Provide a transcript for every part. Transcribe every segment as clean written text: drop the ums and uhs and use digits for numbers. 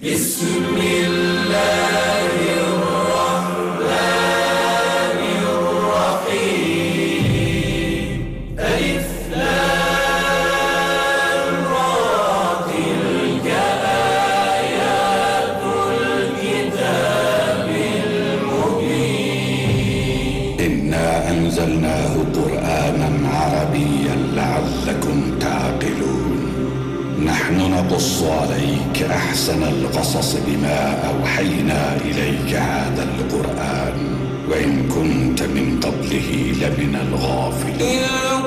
أنزلناه قرآنا عربيا لعلكم تعقلون نحن نقص عليك أحسن القصص بما أوحينا إليك هذا القرآن وإن كنت من قبله لمن الغافلين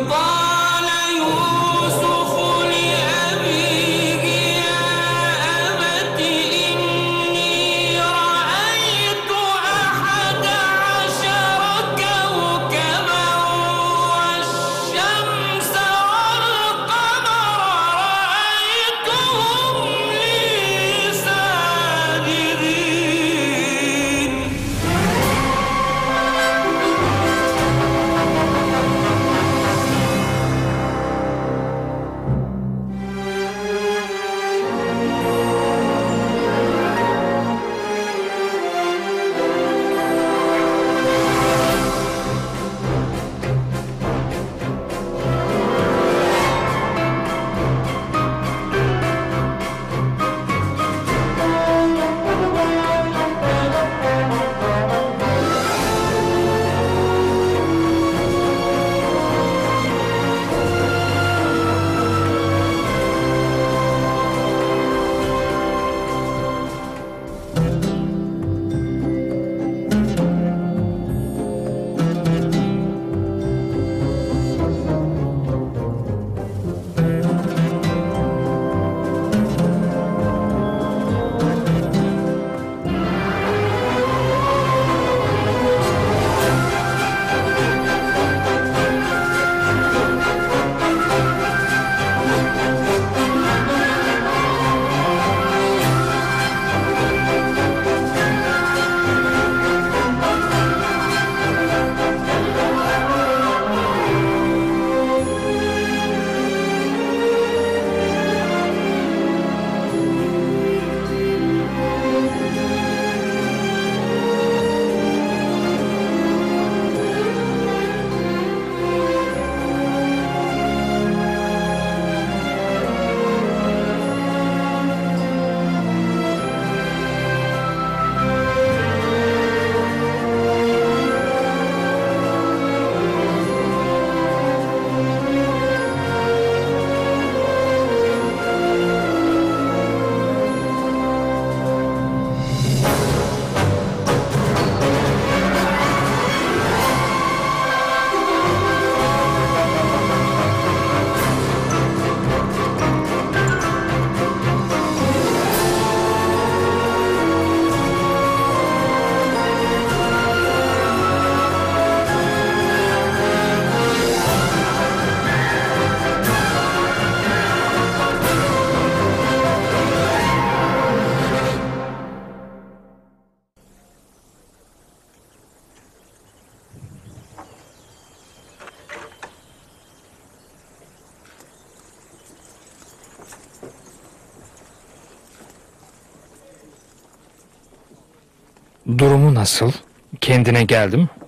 Durumu nasıl? Kendine geldi mi?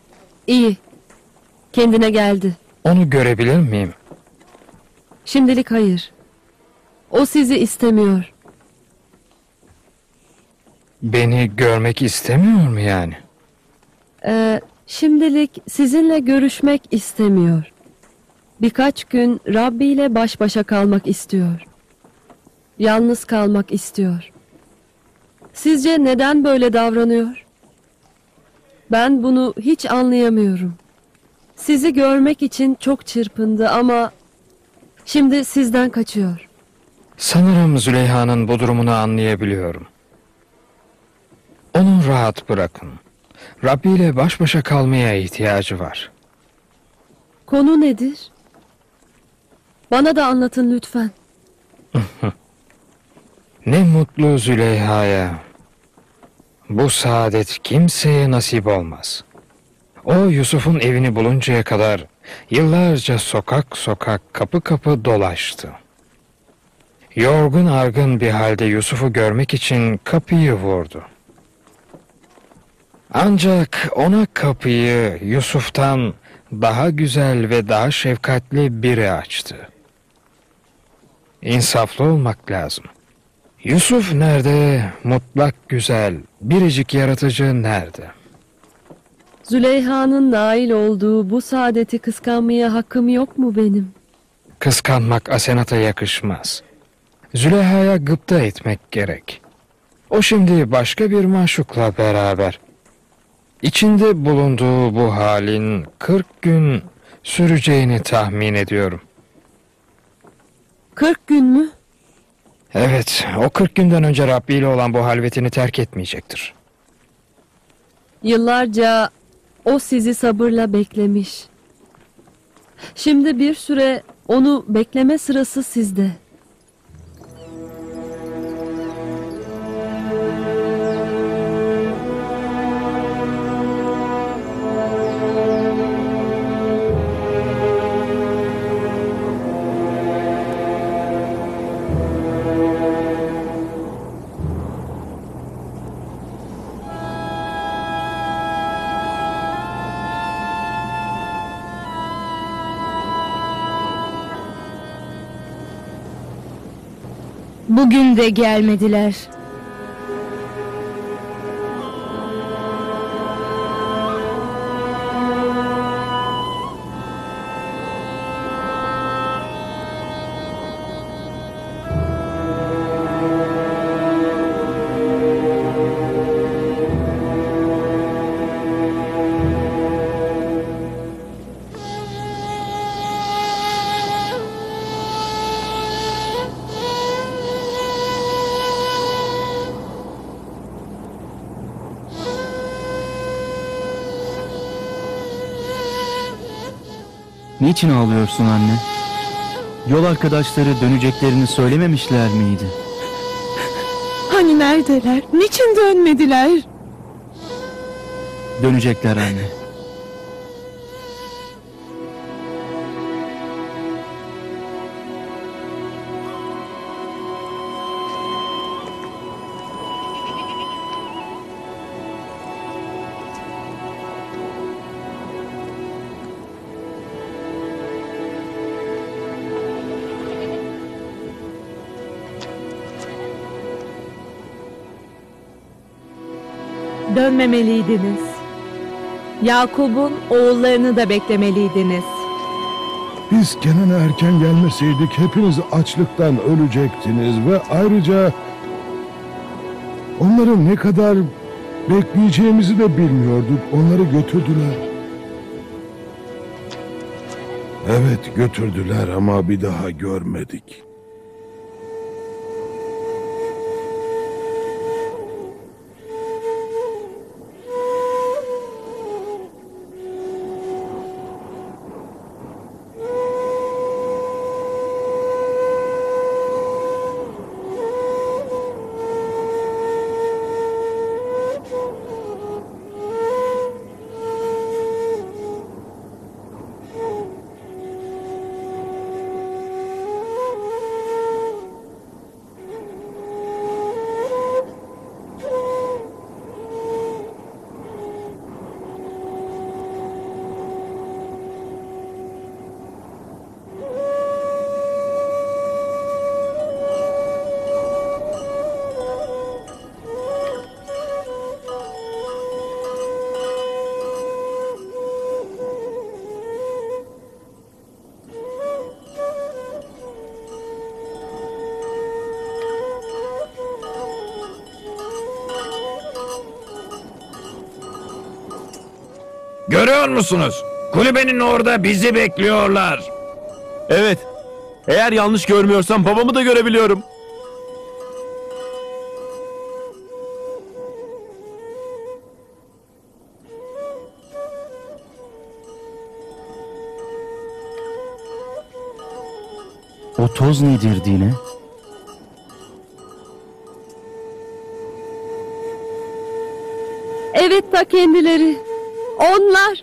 İyi. Kendine geldi. Onu görebilir miyim? Şimdilik hayır. O sizi istemiyor. Beni görmek istemiyor mu yani? Şimdilik sizinle görüşmek istemiyor. Birkaç gün Rabbi ile baş başa kalmak istiyor. Yalnız kalmak istiyor. Sizce neden böyle davranıyor? Ben bunu hiç anlayamıyorum. Sizi görmek için çok çırpındı ama şimdi sizden kaçıyor. Sanırım Züleyha'nın bu durumunu anlayabiliyorum. Onu rahat bırakın. Rabbi ile baş başa kalmaya ihtiyacı var. Konu nedir? Bana da anlatın lütfen. Ne mutlu Züleyha'ya. Bu saadet kimseye nasip olmaz. O Yusuf'un evini buluncaya kadar yıllarca sokak sokak kapı kapı dolaştı. yorgun argın bir halde Yusuf'u görmek için kapıyı vurdu. Ancak ona kapıyı Yusuf'tan daha güzel ve daha şefkatli biri açtı. İnsaflı olmak lazım. Yusuf nerede? Mutlak güzel, biricik yaratıcı nerede? Züleyha'nın nail olduğu bu saadeti kıskanmaya hakkım yok mu benim? Kıskanmak Asenat'a yakışmaz. Züleyha'ya gıpta etmek gerek. O şimdi başka bir maşukla beraber. İçinde bulunduğu bu halin 40 gün süreceğini tahmin ediyorum. 40 gün mü? Evet, o 40 günden önce Rabbi ile olan bu halvetini terk etmeyecektir. Yıllarca o sizi sabırla beklemiş. Şimdi bir süre onu bekleme sırası sizde. Bugün de gelmediler. Niçin ağlıyorsun anne? Yol arkadaşları döneceklerini söylememişler miydi? Hani neredeler? Niçin dönmediler? Dönecekler anne. Dönmemeliydiniz. Yakup'un oğullarını da beklemeliydiniz. Biz Kenan'a erken gelmeseydik hepiniz açlıktan ölecektiniz ve ayrıca onları ne kadar bekleyeceğimizi de bilmiyorduk. Onları götürdüler. Evet, götürdüler ama bir daha görmedik. Görüyor musunuz? Kulübenin orada bizi bekliyorlar. Evet. Eğer yanlış görmüyorsam babamı da görebiliyorum. O toz nedir Dine? Evet, ta kendileri. Onlar.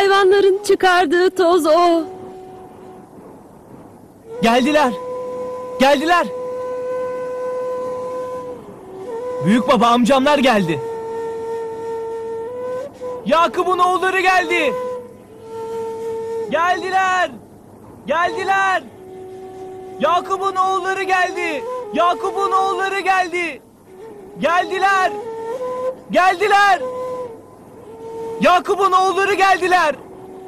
Hayvanların çıkardığı toz o. Geldiler. Geldiler. Büyük baba, amcamlar geldi. Yakup'un oğulları geldi. Geldiler. Geldiler. Yakup'un oğulları geldi. Yakup'un oğulları geldi. Geldiler. Geldiler. Yakup'un oğulları geldiler.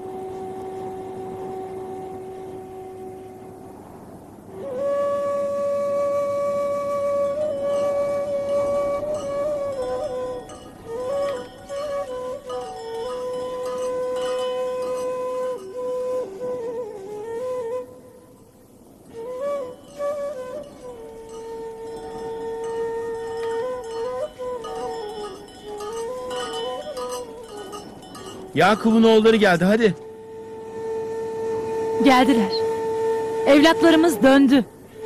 Yakup'un oğulları geldi, hadi. Geldiler. Evlatlarımız döndü.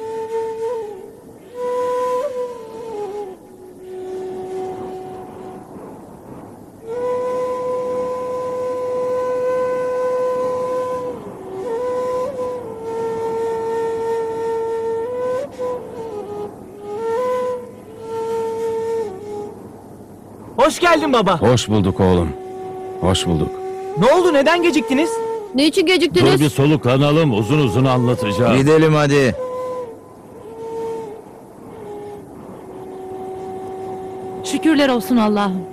Hoş geldin baba. Hoş bulduk oğlum. Hoş bulduk. Ne oldu, neden geciktiniz? Niçin geciktiniz? Dur bir soluklanalım, uzun uzun anlatacağım. Gidelim hadi. Şükürler olsun Allah'ım.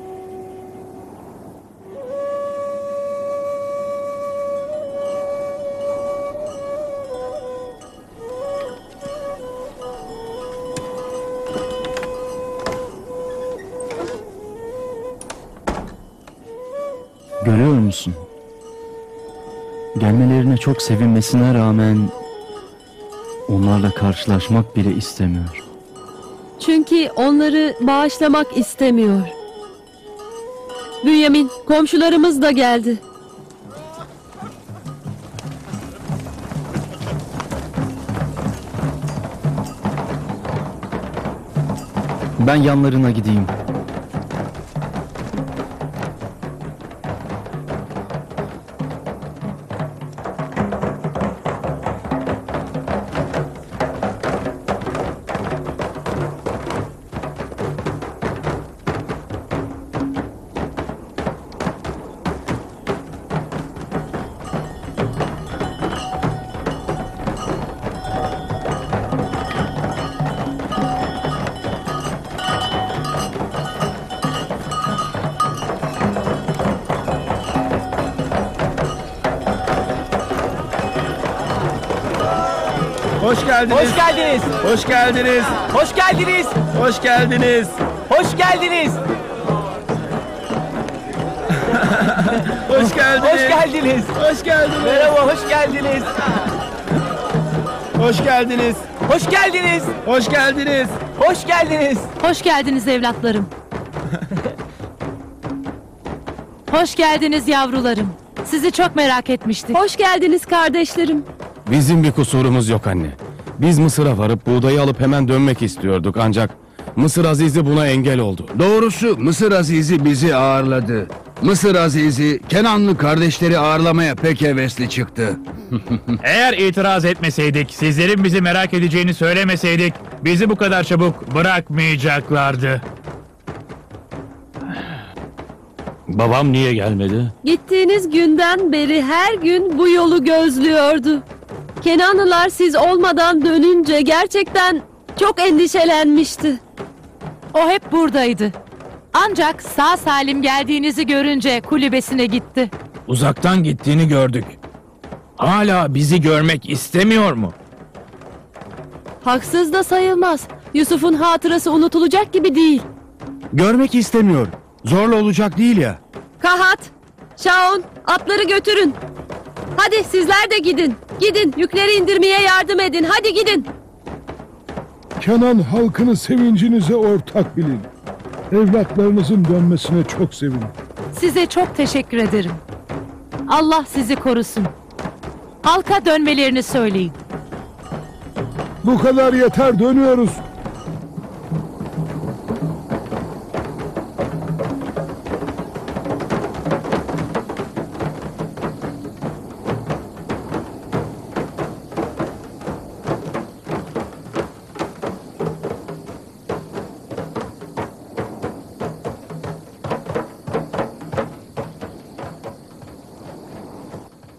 Görüyor musun? Gelmelerine çok sevinmesine rağmen onlarla karşılaşmak bile istemiyor. Çünkü onları bağışlamak istemiyor. Bünyamin, komşularımız da geldi. Ben yanlarına gideyim. Hoş geldiniz. Hoş geldiniz. Hoş geldiniz. Hoş geldiniz. Hoş geldiniz. Hoş geldiniz. Hoş geldiniz. Hoş geldiniz. Hoş geldiniz. Merhaba, hoş geldiniz. Hoş geldiniz. Hoş geldiniz. Hoş geldiniz. Hoş geldiniz. Hoş geldiniz evlatlarım. Hoş geldiniz yavrularım. Sizi çok merak etmiştik. Hoş geldiniz kardeşlerim. Bizim bir kusurumuz yok anne. Biz Mısır'a varıp buğdayı alıp hemen dönmek istiyorduk ancak Mısır Azizi buna engel oldu. Doğrusu Mısır Azizi bizi ağırladı. Mısır Azizi Kenanlı kardeşleri ağırlamaya pek hevesli çıktı. Eğer itiraz etmeseydik, sizlerin bizi merak edeceğini söylemeseydik, bizi bu kadar çabuk bırakmayacaklardı. Babam niye gelmedi? Gittiğiniz günden beri her gün bu yolu gözlüyordu. Kenanlılar siz olmadan dönünce gerçekten çok endişelenmişti. O hep buradaydı. Ancak sağ salim geldiğinizi görünce kulübesine gitti. Uzaktan gittiğini gördük. Hala bizi görmek istemiyor mu? Haksız da sayılmaz. Yusuf'un hatırası unutulacak gibi değil. Görmek istemiyor. Zorla olacak değil ya. Kahat, Şaun, atları götürün. Hadi sizler de gidin. Gidin, yükleri indirmeye yardım edin. Hadi gidin. Kenan halkını sevincinize ortak bilin. Evlatlarınızın dönmesine çok sevinin. Size çok teşekkür ederim. Allah sizi korusun. Halka dönmelerini söyleyin. Bu kadar yeter, dönüyoruz.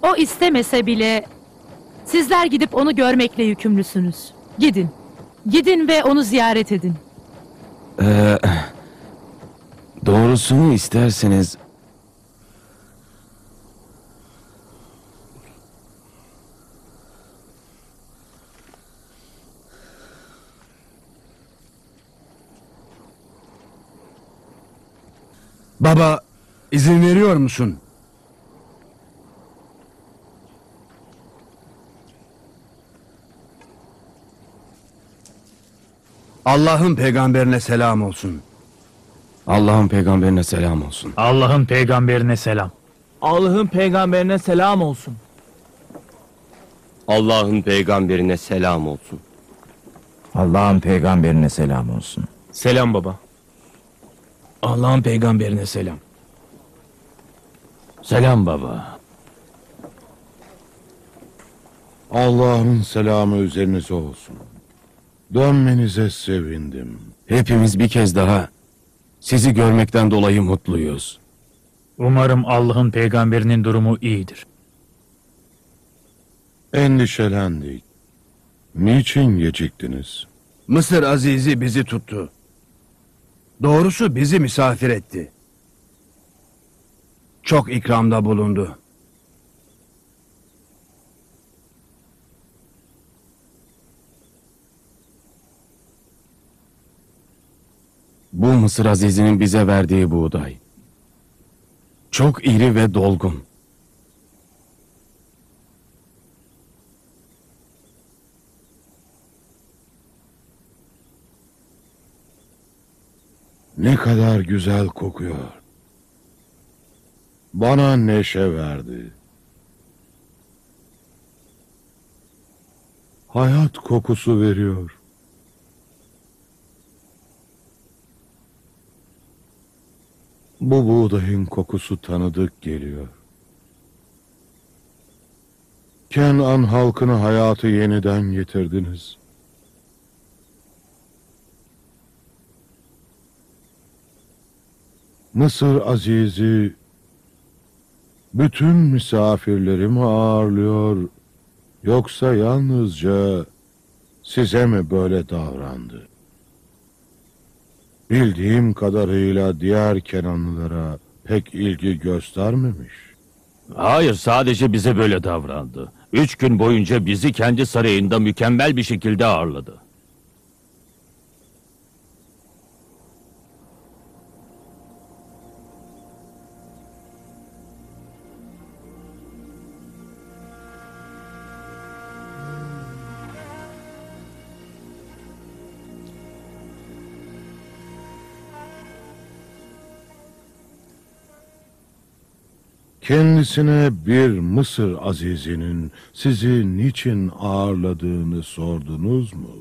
O istemese bile sizler gidip onu görmekle yükümlüsünüz. Gidin. Gidin ve onu ziyaret edin. Doğrusunu isterseniz Baba, izin veriyor musun? Allah'ın peygamberine selam olsun. Allah'ın peygamberine selam olsun. Allah'ın peygamberine selam. Allah'ın peygamberine selam olsun. Allah'ın peygamberine selam olsun. Allah'ın peygamberine selam olsun. Selam baba. Allah'ın peygamberine selam. Selam baba. Allah'ın selamı üzerinize olsun. Dönmenize sevindim. Hepimiz bir kez daha sizi görmekten dolayı mutluyuz. Umarım Allah'ın peygamberinin durumu iyidir. Endişelendik. Niçin geciktiniz? Mısır Azizi bizi tuttu. Doğrusu bizi misafir etti. Çok ikramda bulundu. Bu Mısır Azizi'nin bize verdiği buğday. Çok iri ve dolgun. Ne kadar güzel kokuyor. Bana neşe verdi. Hayat kokusu veriyor. Bu buğdayın kokusu tanıdık geliyor. Kenan halkını hayatı yeniden getirdiniz. Mısır Azizi bütün misafirlerimi ağırlıyor, yoksa yalnızca size mi böyle davrandı? Bildiğim kadarıyla diğer Kenanlılara pek ilgi göstermemiş. Hayır, sadece bize böyle davrandı. 3 gün boyunca bizi kendi sarayında mükemmel bir şekilde ağırladı. Kendisine bir Mısır Azizi'nin sizi niçin ağırladığını sordunuz mu?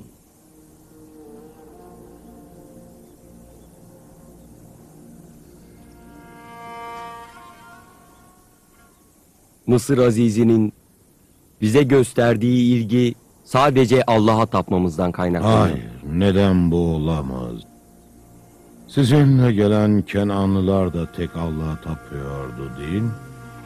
Mısır Azizi'nin bize gösterdiği ilgi sadece Allah'a tapmamızdan kaynaklanıyor. Hayır, neden bu olamaz? Sizinle gelen Kenanlılar da tek Allah'a tapıyordu değil mi?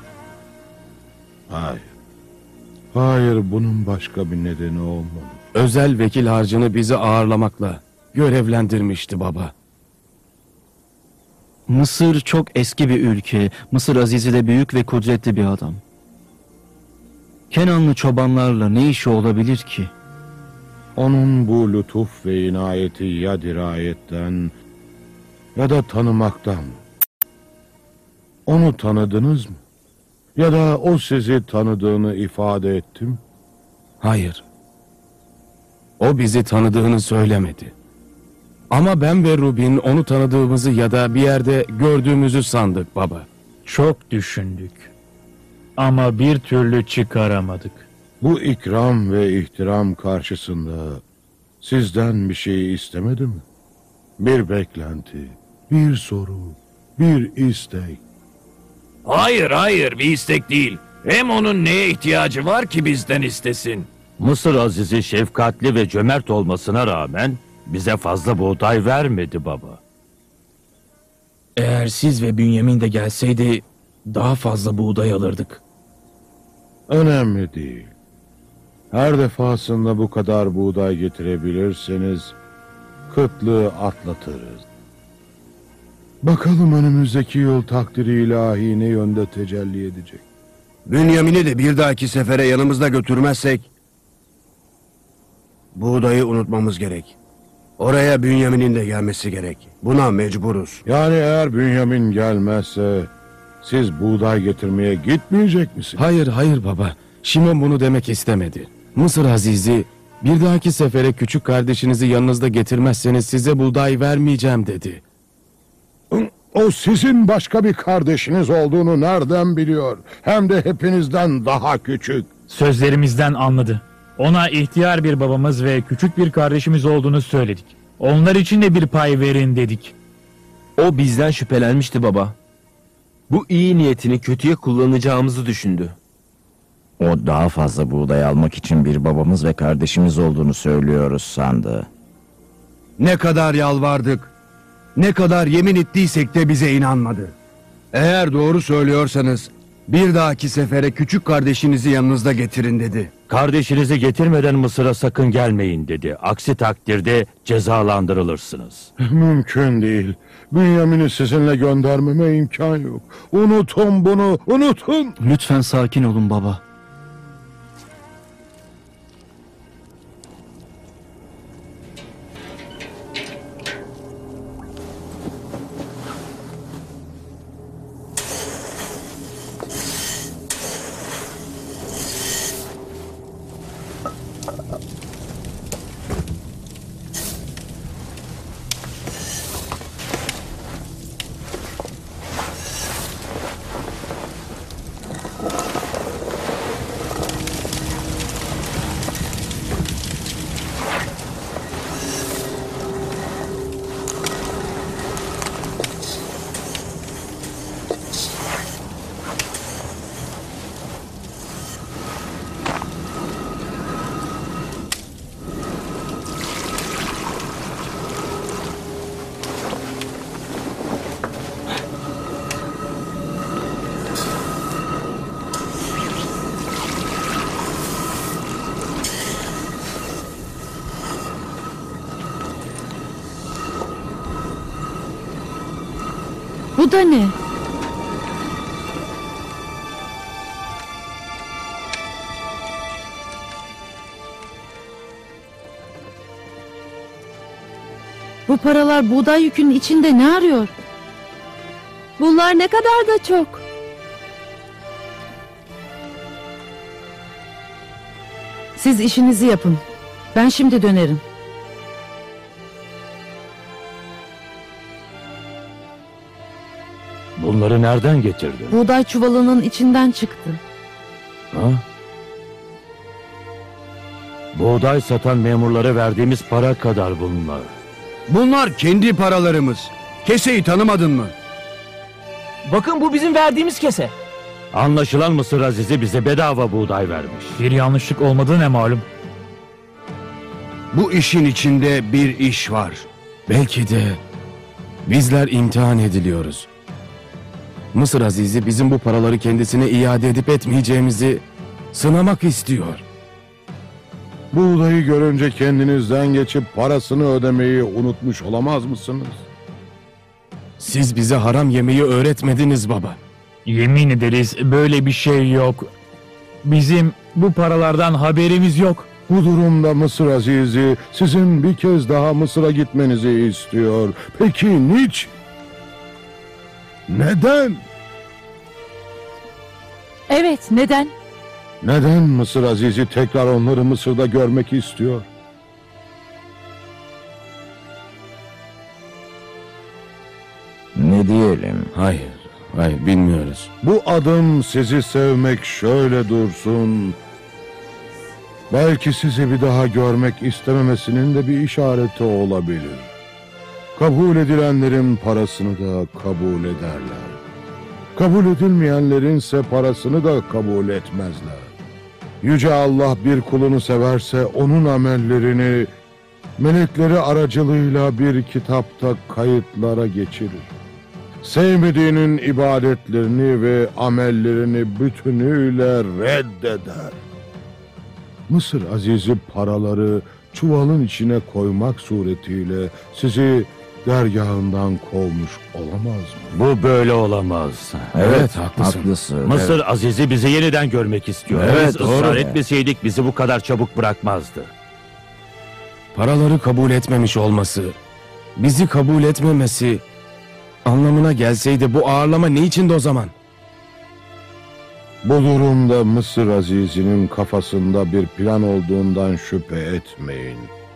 Hayır. Hayır, bunun başka bir nedeni olmalı. Özel vekil harcını bizi ağırlamakla görevlendirmişti baba. Mısır çok eski bir ülke. Mısır Azizi de büyük ve kudretli bir adam. Kenanlı çobanlarla ne işi olabilir ki? Onun bu lütuf ve inayeti ya dirayetten ya da tanımaktan. Onu tanıdınız mı? Ya da o sizi tanıdığını ifade etti mi? Hayır. O bizi tanıdığını söylemedi. Ama ben ve Rubin onu tanıdığımızı ya da bir yerde gördüğümüzü sandık baba. Çok düşündük. Ama bir türlü çıkaramadık. Bu ikram ve ihtiram karşısında sizden bir şey istemedi mi? Bir beklenti, bir soru, bir istek. Hayır, bir istek değil. Hem onun neye ihtiyacı var ki bizden istesin? Mısır Azizi şefkatli ve cömert olmasına rağmen bize fazla buğday vermedi baba. Eğer siz ve Bünyamin de gelseydi daha fazla buğday alırdık. Önemli değil. Her defasında bu kadar buğday getirebilirseniz kıtlığı atlatırız. Bakalım önümüzdeki yıl takdiri ilahi ne yönde tecelli edecek. Bünyamin'i de bir dahaki sefere yanımızda götürmezsek buğdayı unutmamız gerek. Oraya Bünyamin'in de gelmesi gerek. Buna mecburuz. Yani eğer Bünyamin gelmezse siz buğday getirmeye gitmeyecek misiniz? Hayır baba. Şimon bunu demek istemedi. Mısır Azizi bir dahaki sefere küçük kardeşinizi yanınızda getirmezseniz size buğday vermeyeceğim dedi. O sizin başka bir kardeşiniz olduğunu nereden biliyor? Hem de hepinizden daha küçük. Sözlerimizden anladı. Ona ihtiyar bir babamız ve küçük bir kardeşimiz olduğunu söyledik. Onlar için de bir pay verin dedik. O bizden şüphelenmişti baba. Bu iyi niyetini kötüye kullanacağımızı düşündü. O daha fazla buğday almak için bir babamız ve kardeşimiz olduğunu söylüyoruz sandı. Ne kadar yalvardık, ne kadar yemin ettiysek de bize inanmadı. Eğer doğru söylüyorsanız bir dahaki sefere küçük kardeşinizi yanınızda getirin dedi. Kardeşinizi getirmeden Mısır'a sakın gelmeyin dedi. Aksi takdirde cezalandırılırsınız. Mümkün değil. Bünyamin'i sizinle göndermeme imkan yok. Unutun bunu, unutun. Lütfen sakin olun baba. Bu da ne? Bu paralar buğday yükünün içinde ne arıyor? Bunlar ne kadar da çok. Siz işinizi yapın. Ben şimdi dönerim. Bunları nereden getirdin? Buğday çuvalının içinden çıktı. Ha? Buğday satan memurlara verdiğimiz para kadar bunlar. Bunlar kendi paralarımız. Keseyi tanımadın mı? Bakın bu bizim verdiğimiz kese. Anlaşılan Mısır Azizi bize bedava buğday vermiş. Bir yanlışlık olmadığı ne malum? Bu işin içinde bir iş var. Belki de bizler imtihan ediliyoruz. Mısır Azizi bizim bu paraları kendisine iade edip etmeyeceğimizi sınamak istiyor. Buğdayı görünce kendinizden geçip parasını ödemeyi unutmuş olamaz mısınız? Siz bize haram yemeği öğretmediniz baba. Yemin ederiz böyle bir şey yok. Bizim bu paralardan haberimiz yok. Bu durumda Mısır Azizi sizin bir kez daha Mısır'a gitmenizi istiyor. Peki niçin? Neden? Evet, neden? Neden Mısır Azizi tekrar onları Mısır'da görmek istiyor? Ne diyelim? Hayır bilmiyoruz. Bu adım sizi sevmek şöyle dursun. Belki sizi bir daha görmek istememesinin de bir işareti olabilir. Kabul edilenlerin parasını da kabul ederler. Kabul edilmeyenlerin ise parasını da kabul etmezler. Yüce Allah bir kulunu severse onun amellerini melekleri aracılığıyla bir kitapta kayıtlara geçirir. sevmediğinin ibadetlerini ve amellerini bütünüyle reddeder. Mısır Azizi paraları çuvalın içine koymak suretiyle sizi dergahından kovmuş olamaz mı? Bu böyle olamaz. Evet, haklısın. Mısır Aziz'i bizi yeniden görmek istiyor. Evet, Biz doğru. ısrar etmeseydik bizi bu kadar çabuk bırakmazdı. Paraları kabul etmemiş olması, bizi kabul etmemesi anlamına gelseydi bu ağırlama ne içindi o zaman? Bu durumda Mısır Azizi'nin kafasında bir plan olduğundan şüphe etmeyin.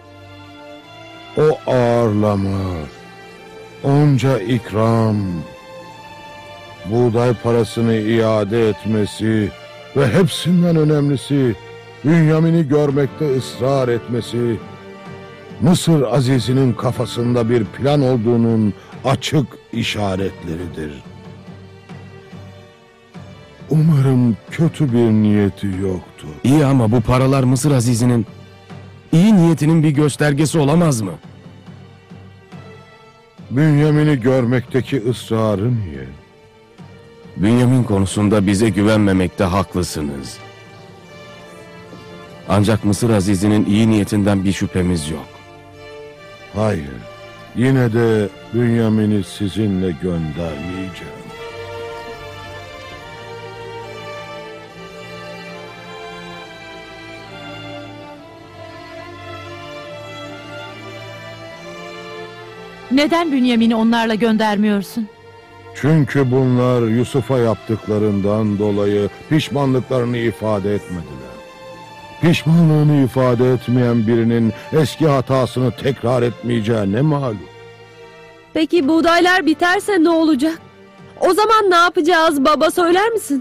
O ağırlama, onca ikram, buğday parasını iade etmesi ve hepsinden önemlisi Bünyamin'i görmekte ısrar etmesi, Mısır Azizi'nin kafasında bir plan olduğunun açık işaretleridir. Umarım kötü bir niyeti yoktur. İyi ama bu paralar Mısır Azizi'nin iyi niyetinin bir göstergesi olamaz mı? Bünyamin'i görmekteki ısrarı niye? Bünyamin konusunda bize güvenmemekte haklısınız. Ancak Mısır Azizi'nin iyi niyetinden bir şüphemiz yok. Hayır, yine de Bünyamin'i sizinle göndermeyeceğim. Neden Bünyamin'i onlarla göndermiyorsun? Çünkü bunlar Yusuf'a yaptıklarından dolayı pişmanlıklarını ifade etmediler. Pişmanlığını ifade etmeyen birinin eski hatasını tekrar etmeyeceği ne malum? Peki buğdaylar biterse ne olacak? O zaman ne yapacağız baba, söyler misin?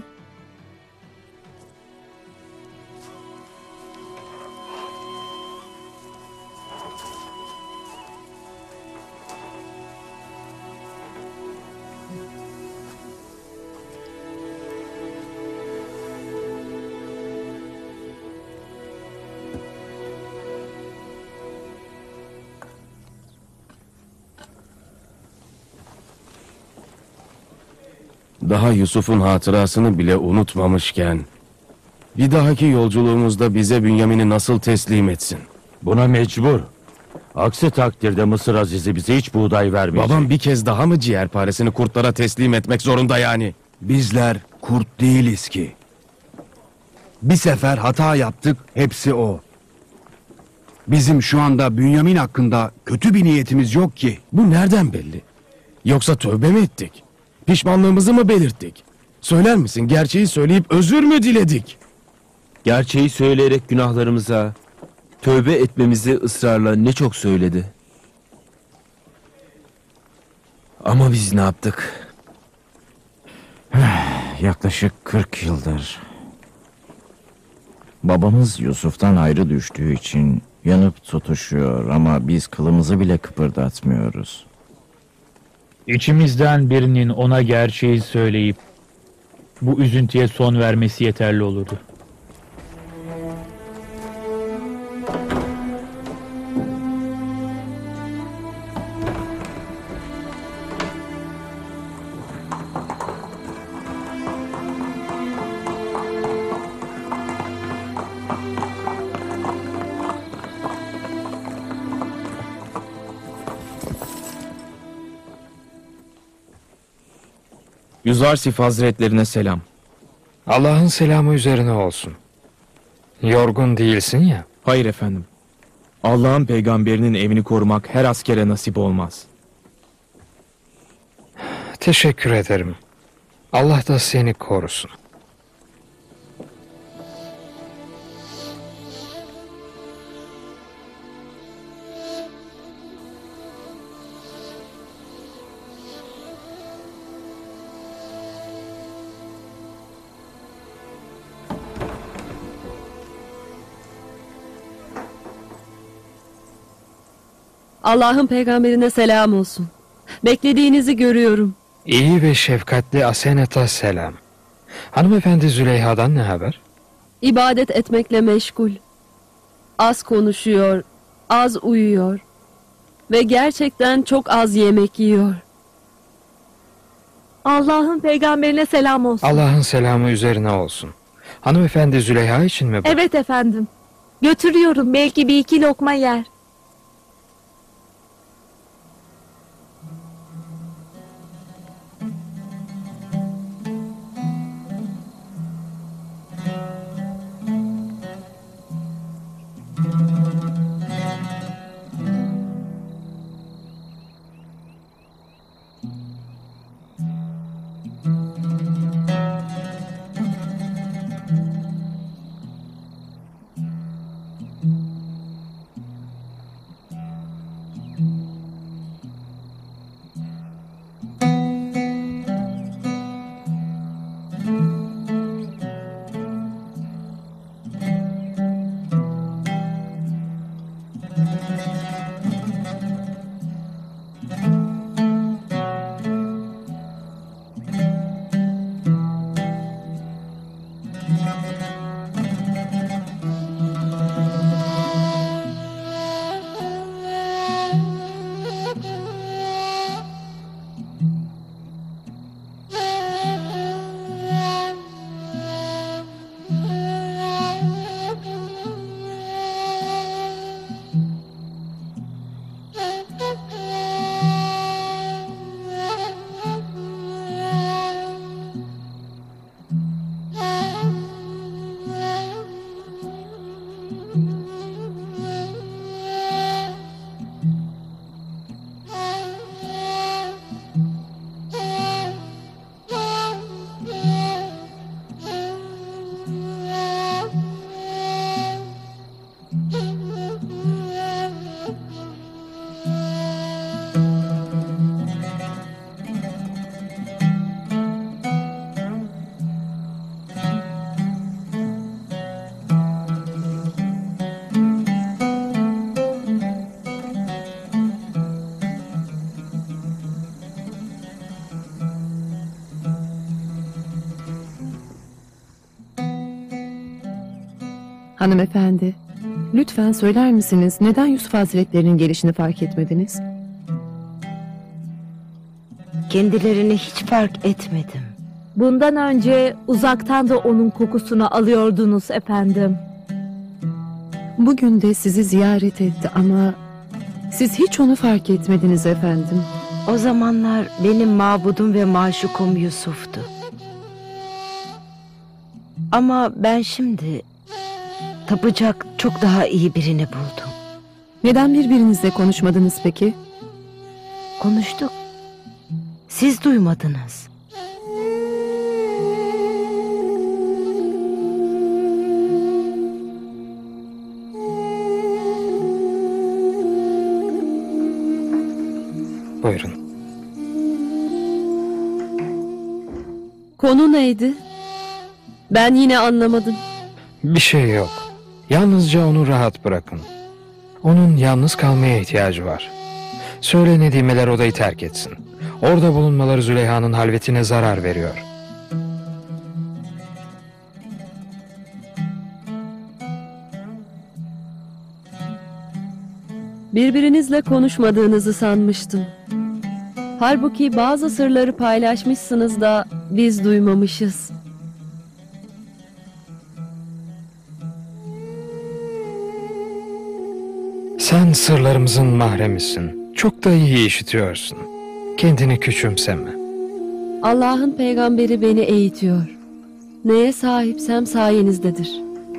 Daha Yusuf'un hatırasını bile unutmamışken bir dahaki yolculuğumuzda bize Bünyamin'i nasıl teslim etsin? Buna mecbur. Aksi takdirde Mısır Aziz'i bize hiç buğday vermeyecek. Babam bir kez daha mı ciğerparesini kurtlara teslim etmek zorunda yani? Bizler kurt değiliz ki. Bir sefer hata yaptık, hepsi o. Bizim şu anda Bünyamin hakkında kötü bir niyetimiz yok ki. Bu nereden belli? Yoksa tövbe mi ettik? Pişmanlığımızı mı belirttik? Söyler misin, gerçeği söyleyip özür mü diledik? Gerçeği söyleyerek günahlarımıza tövbe etmemizi ısrarla ne çok söyledi. Ama biz ne yaptık? Yaklaşık 40 yıldır. Babamız Yusuf'tan ayrı düştüğü için yanıp tutuşuyor ama biz kılımızı bile kıpırdatmıyoruz. İçimizden birinin ona gerçeği söyleyip bu üzüntüye son vermesi yeterli olurdu. Yüzarsif Hazretlerine selam. Allah'ın selamı üzerine olsun. Yorgun değilsin ya. Hayır efendim. Allah'ın peygamberinin evini korumak her askere nasip olmaz. Teşekkür ederim. Allah da seni korusun. Allah'ın peygamberine selam olsun. Beklediğinizi görüyorum. İyi ve şefkatli Asenet'a selam. Hanımefendi Züleyha'dan ne haber? İbadet etmekle meşgul. Az konuşuyor, az uyuyor. Ve gerçekten çok az yemek yiyor. Allah'ın peygamberine selam olsun. Allah'ın selamı üzerine olsun. Hanımefendi Züleyha için mi bu? Evet efendim. Götürüyorum, belki bir iki lokma yer. Hanımefendi, lütfen söyler misiniz neden Yusuf Hazretlerinin gelişini fark etmediniz? Kendilerini hiç fark etmedim. Bundan önce uzaktan da onun kokusunu alıyordunuz efendim. Bugün de sizi ziyaret etti ama siz hiç onu fark etmediniz efendim. O zamanlar benim mabudum ve maşukum Yusuf'tu. Ama ben şimdi tapacak çok daha iyi birini buldum. Neden birbirinizle konuşmadınız peki? Konuştuk. Siz duymadınız. Buyurun. Konu neydi? Ben yine anlamadım. Bir şey yok. Yalnızca onu rahat bırakın. Onun yalnız kalmaya ihtiyacı var. Söyle Nedimeler odayı terk etsin. Orada bulunmaları Züleyha'nın halvetine zarar veriyor. Birbirinizle konuşmadığınızı sanmıştım. Halbuki bazı sırları paylaşmışsınız da biz duymamışız. Sen sırlarımızın mahremisin. Çok da iyi işitiyorsun. Kendini küçümseme. Allah'ın peygamberi beni eğitiyor. Neye sahipsem sayenizdedir.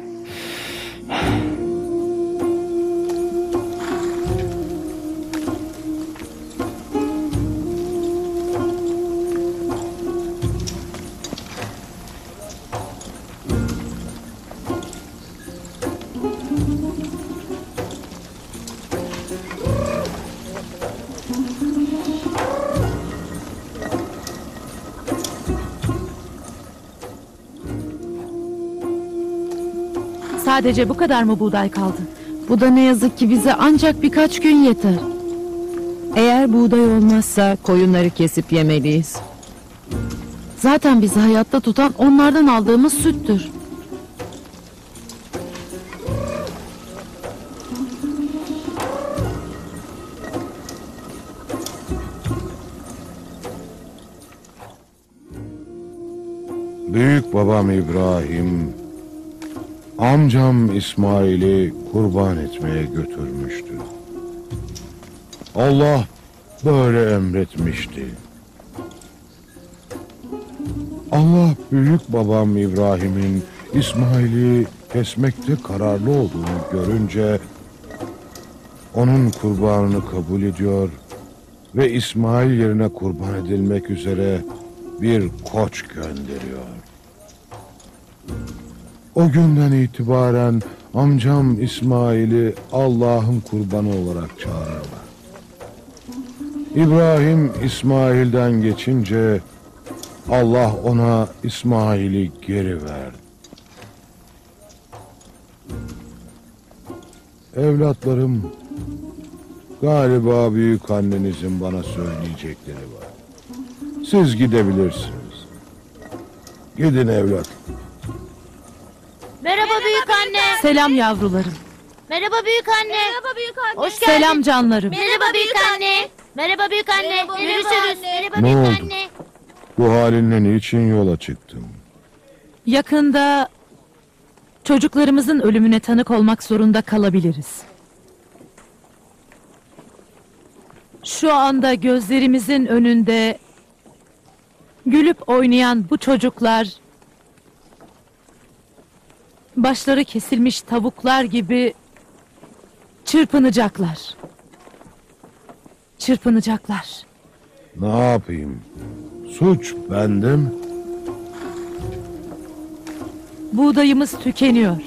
Sadece bu kadar mı buğday kaldı? Bu da ne yazık ki bize ancak birkaç gün yeter. Eğer buğday olmazsa koyunları kesip yemeliyiz. Zaten bizi hayatta tutan onlardan aldığımız süttür. Büyük babam İbrahim, amcam İsmail'i kurban etmeye götürmüştü. Allah böyle emretmişti. Allah büyük babam İbrahim'in İsmail'i kesmekte kararlı olduğunu görünce onun kurbanını kabul ediyor ve İsmail yerine kurban edilmek üzere bir koç gönderiyor. O günden itibaren amcam İsmail'i Allah'ın kurbanı olarak çağırırlar. İbrahim İsmail'den geçince Allah ona İsmail'i geri verdi. Evlatlarım, galiba büyük annenizin bana söyleyecekleri var. Siz gidebilirsiniz. Gidin evlat. Merhaba büyük anne. Selam yavrularım. Merhaba büyük anne. Merhaba büyük anne. Hoş geldin. Selam canlarım. Merhaba büyük anne. Merhaba büyük anne. Merhaba, Görüşürüz. Merhaba Ne büyük oldu? anne. Bu halinle niçin yola çıktın? Yakında çocuklarımızın ölümüne tanık olmak zorunda kalabiliriz. Şu anda gözlerimizin önünde gülüp oynayan bu çocuklar başları kesilmiş tavuklar gibi çırpınacaklar. Çırpınacaklar. Ne yapayım? Suç bende mi? Buğdayımız tükeniyor.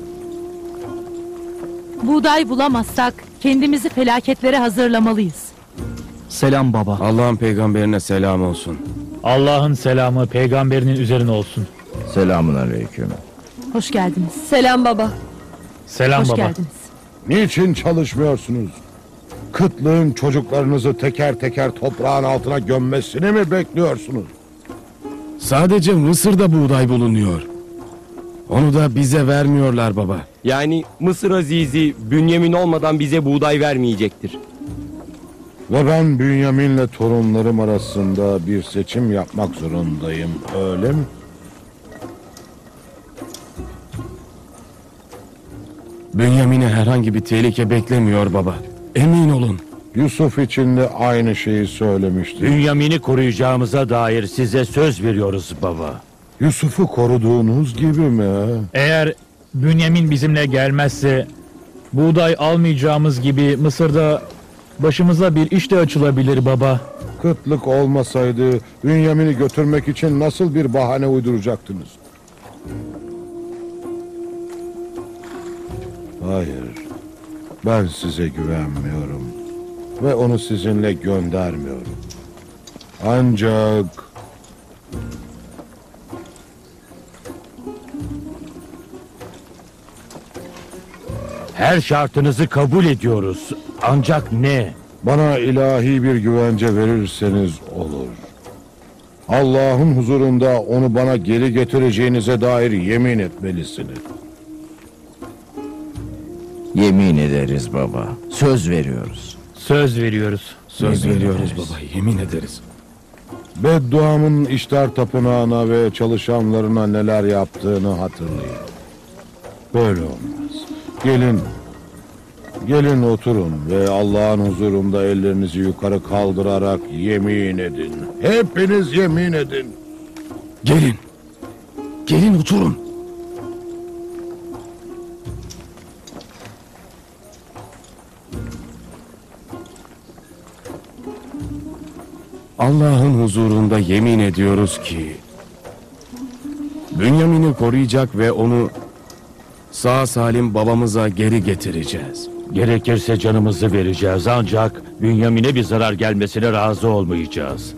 Buğday bulamazsak kendimizi felaketlere hazırlamalıyız. Selam baba. Allah'ın peygamberine selam olsun. Allah'ın selamı peygamberinin üzerine olsun. Selamun aleyküm. Hoş geldiniz. Selam baba. Selam Hoş baba. geldiniz. Niçin çalışmıyorsunuz? Kıtlığın çocuklarınızı teker teker toprağın altına gömmesini mi bekliyorsunuz? Sadece Mısır'da buğday bulunuyor. Onu da bize vermiyorlar baba. Yani Mısır Azizi Bünyamin olmadan bize buğday vermeyecektir. Ve ben Bünyamin'le torunlarım arasında bir seçim yapmak zorundayım, öyle mi? Bünyamin'e herhangi bir tehlike beklemiyor baba. Emin olun. Yusuf için de aynı şeyi söylemişti. Bünyamin'i koruyacağımıza dair size söz veriyoruz baba. Yusuf'u koruduğunuz gibi mi? Eğer Bünyamin bizimle gelmezse buğday almayacağımız gibi Mısır'da başımıza bir iş de açılabilir baba. Kıtlık olmasaydı Bünyamin'i götürmek için nasıl bir bahane uyduracaktınız? Hayır, ben size güvenmiyorum ve onu sizinle göndermiyorum. Ancak Her şartınızı kabul ediyoruz. Ancak ne? bana ilahi bir güvence verirseniz olur. Allah'ın huzurunda onu bana geri getireceğinize dair yemin etmelisiniz. Yemin ederiz baba. Söz veriyoruz. Söz veriyoruz. Söz Yemin veriyoruz ederiz. baba. Yemin ederiz. Bedduamın İştar Tapınağı'na ve çalışanlarına neler yaptığını hatırlayın. Böyle olmaz. Gelin oturun ve Allah'ın huzurunda ellerinizi yukarı kaldırarak yemin edin. Hepiniz yemin edin. Gelin. Gelin oturun. Allah'ın huzurunda yemin ediyoruz ki Bünyamin'i koruyacak ve onu sağ salim babamıza geri getireceğiz. Gerekirse canımızı vereceğiz ancak Bünyamin'e bir zarar gelmesine razı olmayacağız.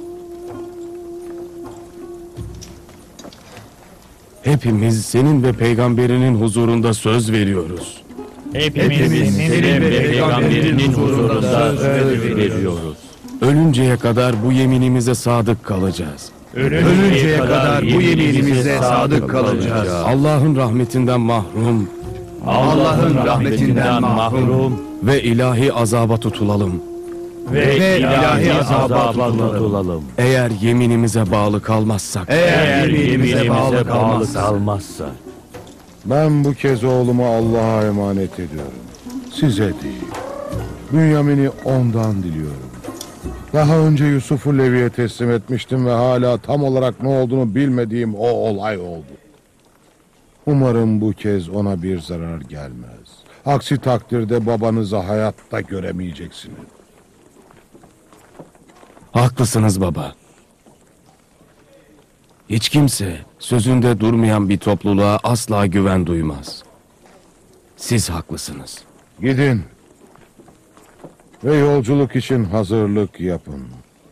Hepimiz senin ve peygamberinin huzurunda söz veriyoruz. Hepimiz senin ve peygamberinin huzurunda söz veriyoruz. Ölünceye kadar bu yeminimize sadık kalacağız. Ölünceye kadar bu yeminimize sadık kalacağız. Allah'ın rahmetinden mahrum Allah'ın rahmetinden mahrum ve ilahi azaba tutulalım. Ve ilahi azaba tutulalım. Eğer yeminimize bağlı kalmazsak. Eğer yeminimize bağlı kalmazsak. Ben bu kez oğlumu Allah'a emanet ediyorum. Size değil. Bünyamin'i ondan diliyorum. Daha önce Yusuf'u Levi'ye teslim etmiştim ve hala tam olarak ne olduğunu bilmediğim o olay oldu. Umarım bu kez ona bir zarar gelmez. Aksi takdirde babanızı hayatta göremeyeceksiniz. Haklısınız baba. Hiç kimse sözünde durmayan bir topluluğa asla güven duymaz. Siz haklısınız. Gidin ve yolculuk için hazırlık yapın.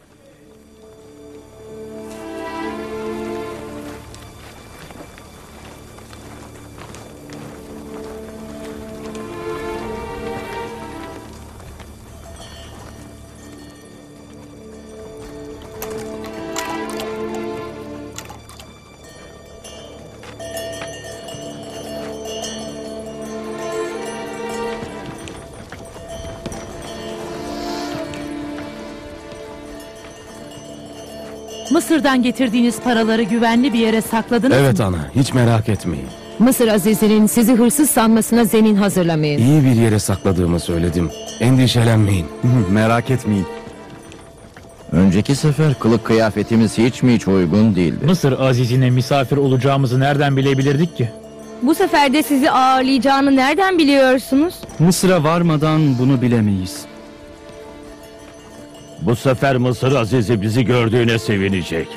Mısır'dan getirdiğiniz paraları güvenli bir yere sakladınız mı? Evet ana, hiç merak etmeyin. Mısır Aziz'inin sizi hırsız sanmasına zemin hazırlamayın. İyi bir yere sakladığımı söyledim. Endişelenmeyin. Merak etmeyin. Önceki sefer kılık kıyafetimiz hiç uygun değildi. Mısır Aziz'ine misafir olacağımızı nereden bilebilirdik ki? Bu sefer de sizi ağırlayacağını nereden biliyorsunuz? Mısır'a varmadan bunu bilemeyiz. Bu sefer Mısır Aziz'i bizi gördüğüne sevinecek.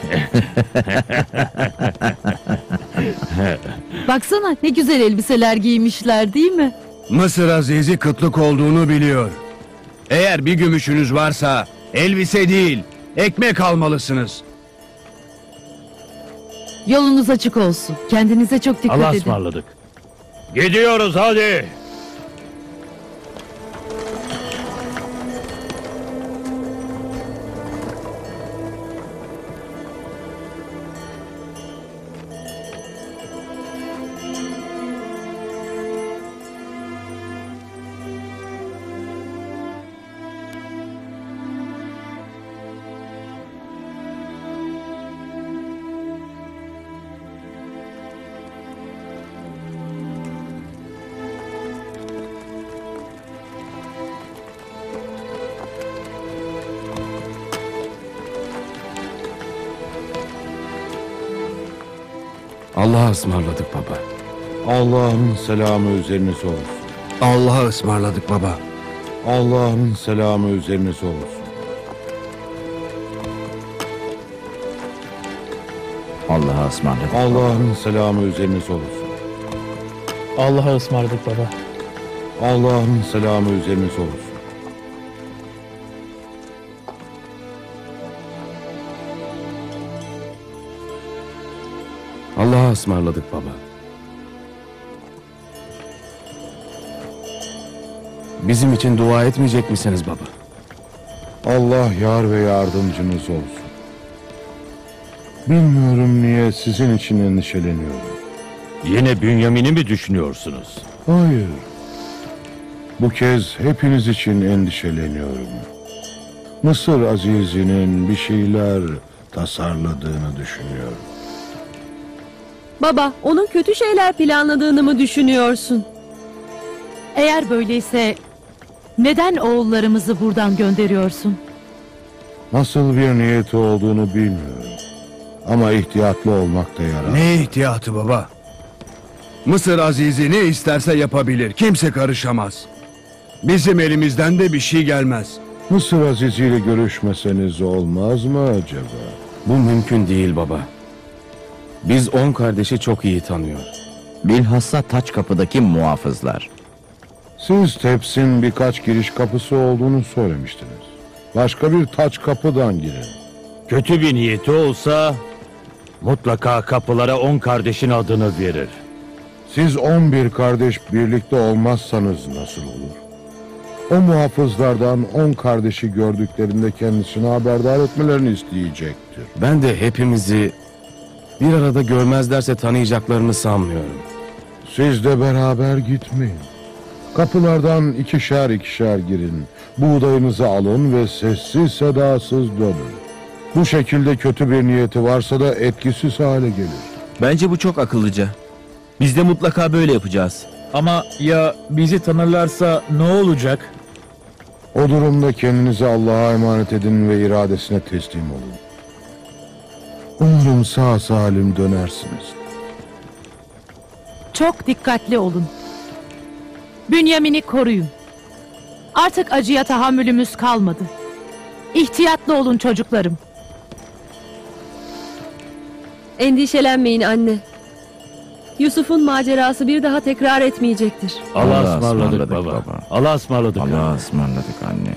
Baksana ne güzel elbiseler giymişler değil mi? Mısır Aziz'i kıtlık olduğunu biliyor. Eğer bir gümüşünüz varsa elbise değil, ekmek almalısınız. Yolunuz açık olsun. Kendinize çok dikkat Allah'a edin. ısmarladık. Gidiyoruz hadi. Allah'a ısmarladık baba. Allah'ın selamı üzerinize olsun. Allah'a ısmarladık baba. Allah'ın selamı üzerinize olsun. Allah'a ısmarladık. Allah'ın selamı üzerinize olsun. Allah'a ısmarladık baba. Allah'ın selamı üzerinize olsun. Allah'a ısmarladık baba. Bizim için dua etmeyecek misiniz baba? Allah yar ve yardımcınız olsun. Bilmiyorum niye sizin için endişeleniyorum. Yine Bünyamin'i mi düşünüyorsunuz? Hayır. Bu kez hepiniz için endişeleniyorum. Mısır Aziz'inin bir şeyler tasarladığını düşünüyorum. Baba, onun kötü şeyler planladığını mı düşünüyorsun? Eğer böyleyse neden oğullarımızı buradan gönderiyorsun? Nasıl bir niyeti olduğunu bilmiyorum. Ama ihtiyatlı olmakta yarar. Ne ihtiyatı baba? Mısır Aziz'i ne isterse yapabilir. Kimse karışamaz. Bizim elimizden de bir şey gelmez. Mısır Aziz ile görüşmeseniz olmaz mı acaba? Bu mümkün değil baba. Biz 10 kardeşi çok iyi tanıyor. Bilhassa taç kapıdaki muhafızlar. Siz Teps'in birkaç giriş kapısı olduğunu söylemiştiniz. Başka bir taç kapıdan girin. Kötü bir niyeti olsa mutlaka kapılara 10 kardeşin adını verir. Siz 11 kardeş birlikte olmazsanız nasıl olur? O muhafızlardan 10 kardeşi gördüklerinde kendisini haberdar etmelerini isteyecektir. Ben de hepimizi bir arada görmezlerse tanıyacaklarını sanmıyorum. Siz de beraber gitmeyin. Kapılardan ikişer ikişer girin. Buğdayınızı alın ve sessiz sedasız dönün. Bu şekilde kötü bir niyeti varsa da etkisiz hale gelir. Bence bu çok akıllıca. Biz de mutlaka böyle yapacağız. Ama ya bizi tanırlarsa ne olacak? O durumda kendinizi Allah'a emanet edin ve iradesine teslim olun. Umarım sağ salim dönersiniz. Çok dikkatli olun. Bünyamin'i koruyun. Artık acıya tahammülümüz kalmadı. İhtiyatlı olun çocuklarım. Endişelenmeyin anne. Yusuf'un macerası bir daha tekrar etmeyecektir. Allah'a ısmarladık baba. Allah'a ısmarladık. Allah'a ısmarladık anne.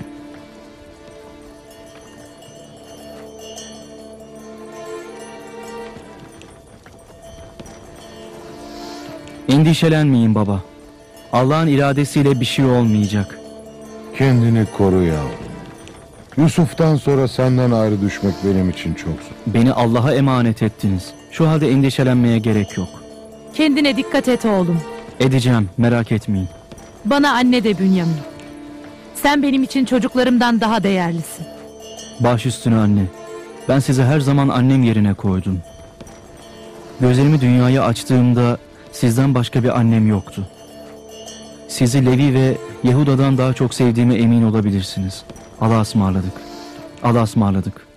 Endişelenmeyin baba. Allah'ın iradesiyle bir şey olmayacak. Kendini koru yavrum. Yusuf'tan sonra senden ayrı düşmek benim için çok zor. Beni Allah'a emanet ettiniz. Şu halde endişelenmeye gerek yok. Kendine dikkat et oğlum. Edeceğim, merak etmeyin. Bana anne de Bünyamin. Sen benim için çocuklarımdan daha değerlisin. Baş üstüne anne. Ben sizi her zaman annem yerine koydum. Gözlerimi dünyaya açtığımda sizden başka bir annem yoktu. Sizi Levi ve Yehuda'dan daha çok sevdiğime emin olabilirsiniz. Allah'a ısmarladık. Allah'a ısmarladık.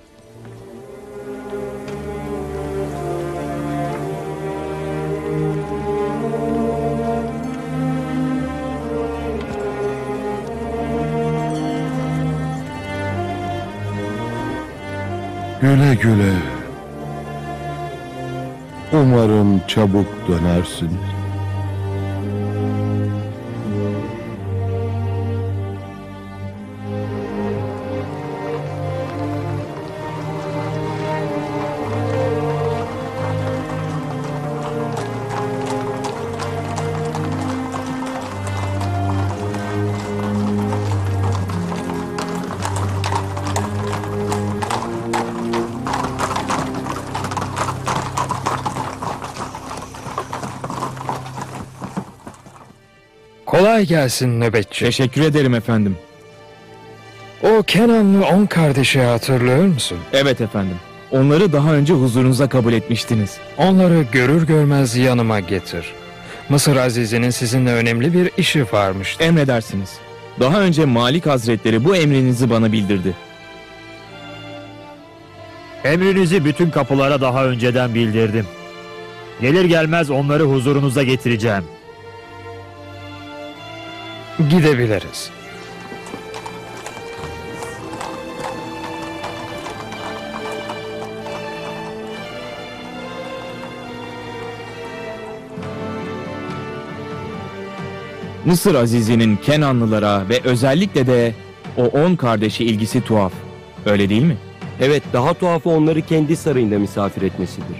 Güle güle. Umarım çabuk dönersin. Kolay gelsin nöbetçi. Teşekkür ederim efendim. O Kenanlı 10 kardeşi hatırlıyor musun? Evet efendim. Onları daha önce huzurunuza kabul etmiştiniz. Onları görür görmez yanıma getir. Mısır Azizi'nin sizinle önemli bir işi varmış. Emredersiniz. Daha önce Malik Hazretleri bu emrinizi bana bildirdi. Emrinizi bütün kapılara daha önceden bildirdim. Gelir gelmez onları huzurunuza getireceğim. Gidebiliriz. Mısır Azizi'nin Kenanlılara ve özellikle de o 10 kardeşi ilgisi tuhaf. Öyle değil mi? Evet, daha tuhafı onları kendi sarayında misafir etmesidir.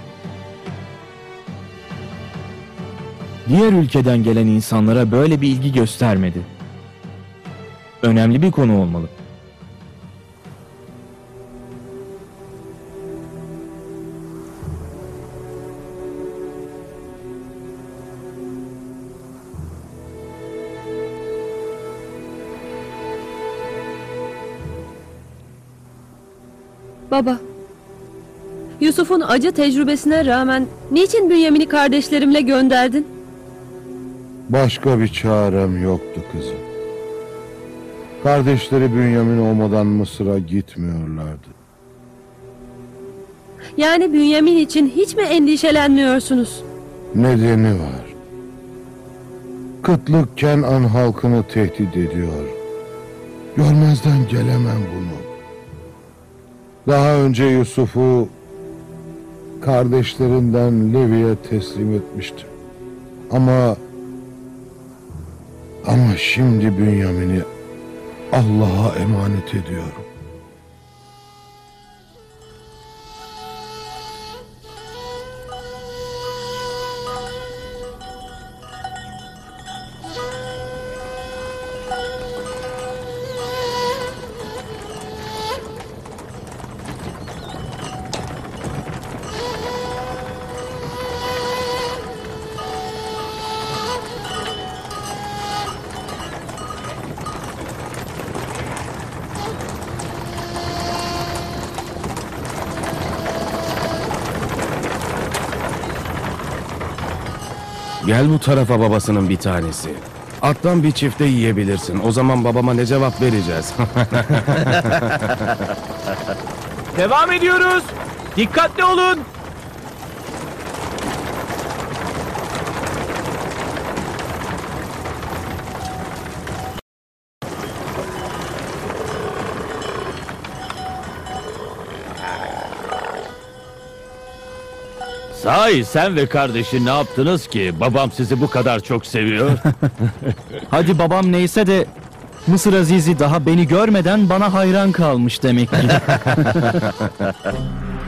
Diğer ülkeden gelen insanlara böyle bir ilgi göstermedi. Önemli bir konu olmalı. Baba, Yusuf'un acı tecrübesine rağmen niçin Bünyamin'i kardeşlerimle gönderdin? Başka bir çarem yoktu kızım. Kardeşleri Bünyamin olmadan Mısır'a gitmiyorlardı. Yani Bünyamin için hiç mi endişelenmiyorsunuz? Nedeni var. Kıtlık Kenan halkını tehdit ediyor. Görmezden gelemem bunu. Daha önce Yusuf'u kardeşlerinden Levi'ye teslim etmiştim. Ama şimdi Bünyamin'i Allah'a emanet ediyorum. Gel bu tarafa babasının bir tanesi. Attan bir çifte yiyebilirsin. O zaman babama ne cevap vereceğiz? Devam ediyoruz. Dikkatli olun. Sahi sen ve kardeşin ne yaptınız ki? Babam sizi bu kadar çok seviyor. Hadi babam neyse de Mısır Aziz'i daha beni görmeden bana hayran kalmış demek ki.